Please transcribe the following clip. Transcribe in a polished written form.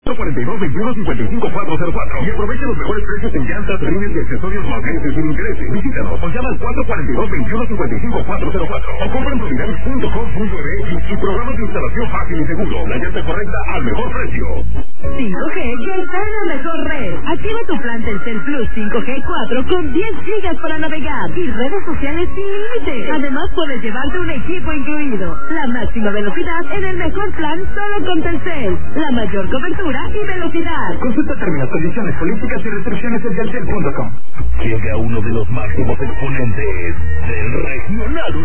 442-2155-404 y aprovecha los mejores precios en llantas, rines y accesorios magnesios sin intereses. Visítanos o llama al 442-2155-404 o compra en solidaris.com.mx y programas de instalación fácil y seguro. La llanta correcta al mejor precio. 5G que está en la mejor red. Activa tu plan Telcel Plus 5G 4 con 10 gigas para navegar y redes sociales sin límite. Además puedes llevarte un equipo incluido. La máxima velocidad en el mejor plan solo con Telcel. La mayor cobertura y velocidad. Consulta términos, condiciones, políticas y restricciones en telcel.com. Llega uno de los máximos exponentes del regional